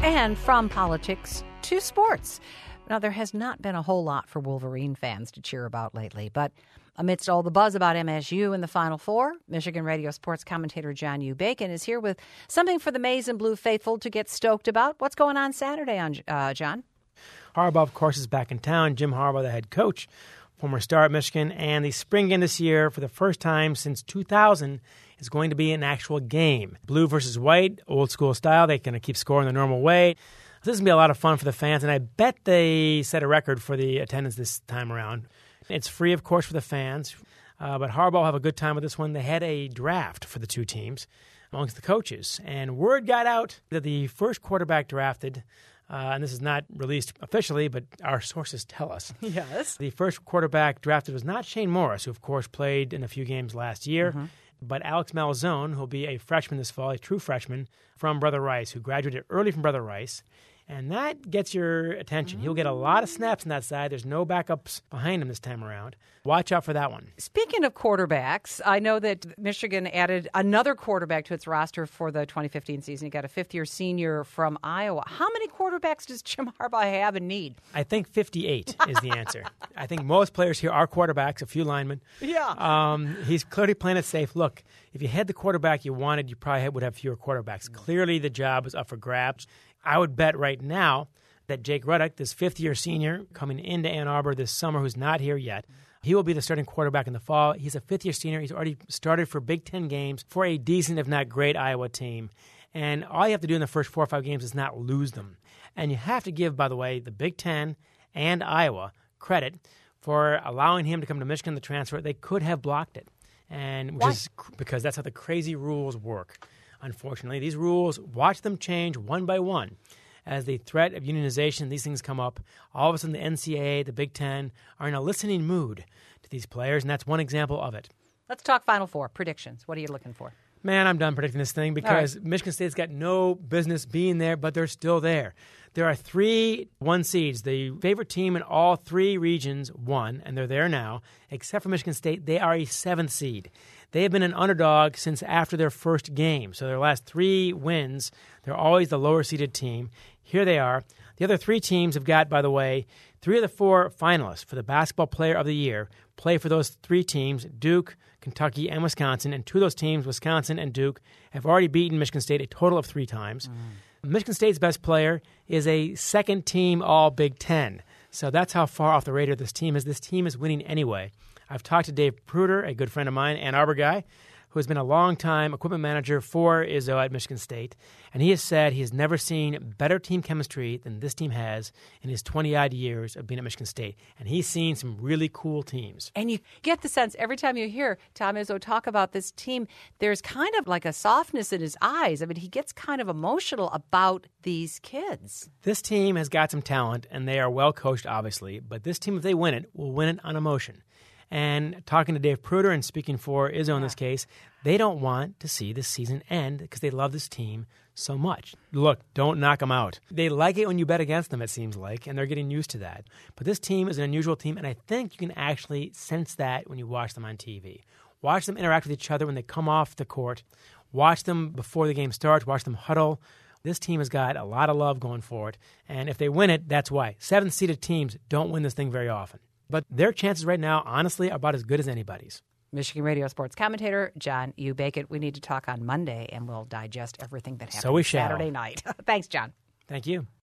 And from politics to sports. Now, there has not been a whole lot for Wolverine fans to cheer about lately, but amidst all the buzz about MSU in the Final Four, Michigan radio sports commentator John U. Bacon is here with something for the Maize and Blue faithful to get stoked about. What's going on Saturday, John? Harbaugh, of course, is back in town. Jim Harbaugh, the head coach, former star at Michigan, and the spring game this year, for the first time since 2000, is going to be an actual game. Blue versus white, old school style. They're going to keep scoring the normal way. This is going to be a lot of fun for the fans, and I bet they set a record for the attendance this time around. It's free, of course, for the fans, but Harbaugh will have a good time with this one. They had a draft for the two teams amongst the coaches, and word got out that the first quarterback drafted, and this is not released officially, but our sources tell us. Yes. The first quarterback drafted was not Shane Morris, who, of course, played in a few games last year, but Alex Malzone, who will be a freshman this fall, a true freshman from Brother Rice, who graduated early from Brother Rice. And that gets your attention. He'll get a lot of snaps on that side. There's no backups behind him this time around. Watch out for that one. Speaking of quarterbacks, I know that Michigan added another quarterback to its roster for the 2015 season. You got a fifth-year senior from Iowa. How many quarterbacks does Jim Harbaugh have and need? I think 58 is the answer. I think most players here are quarterbacks, a few linemen. Yeah. He's clearly playing it safe. Look, if you had the quarterback you wanted, you probably would have fewer quarterbacks. Clearly the job is up for grabs. I would bet right now that Jake Rudock, this fifth-year senior coming into Ann Arbor this summer who's not here yet, he will be the starting quarterback in the fall. He's a fifth-year senior. He's already started for Big Ten games for a decent, if not great, Iowa team. And all you have to do in the first 4 or 5 games is not lose them. And you have to give, by the way, the Big Ten and Iowa credit for allowing him to come to Michigan, the transfer. They could have blocked it, and because that's how the crazy rules work. Unfortunately, these rules, watch them change one by one. As the threat of unionization, these things come up. All of a sudden, the NCAA, the Big Ten, are in a listening mood to these players, and that's one example of it. Let's talk Final Four. Predictions. What are you looking for? Man, I'm done predicting this thing because Michigan State's got no business being there, but they're still there. There are 3 1 seeds. The favorite team in all 3 regions won, and they're there now. Except for Michigan State, they are a 7th seed. They have been an underdog since after their first game. So their last 3 wins, they're always the lower-seeded team. Here they are. The other 3 teams have got, by the way, 3 of the 4 finalists for the Basketball Player of the Year play for those 3 teams, Duke, Kentucky, and Wisconsin. And 2 of those teams, Wisconsin and Duke, have already beaten Michigan State a total of 3 times. Michigan State's best player is a second-team All-Big Ten. So that's how far off the radar this team is. This team is winning anyway. I've talked to Dave Pruder, a good friend of mine, Ann Arbor guy, who has been a long-time equipment manager for Izzo at Michigan State, and he has said he has never seen better team chemistry than this team has in his 20-odd years of being at Michigan State, and he's seen some really cool teams. And you get the sense every time you hear Tom Izzo talk about this team, there's kind of like a softness in his eyes. I mean, he gets kind of emotional about these kids. This team has got some talent, and they are well coached, obviously, but this team, if they win it, will win it on emotion. And talking to Dave Pruder and speaking for Izzo in this case, they don't want to see this season end because they love this team so much. Look, don't knock them out. They like it when you bet against them, it seems like, and they're getting used to that. But this team is an unusual team, and I think you can actually sense that when you watch them on TV. Watch them interact with each other when they come off the court. Watch them before the game starts. Watch them huddle. This team has got a lot of love going for it, and if they win it, that's why. 7th-seeded teams don't win this thing very often. But their chances right now, honestly, are about as good as anybody's. Michigan radio sports commentator John U. Bacon. We need to talk on Monday, and we'll digest everything that happened Saturday night. Thanks, John. Thank you.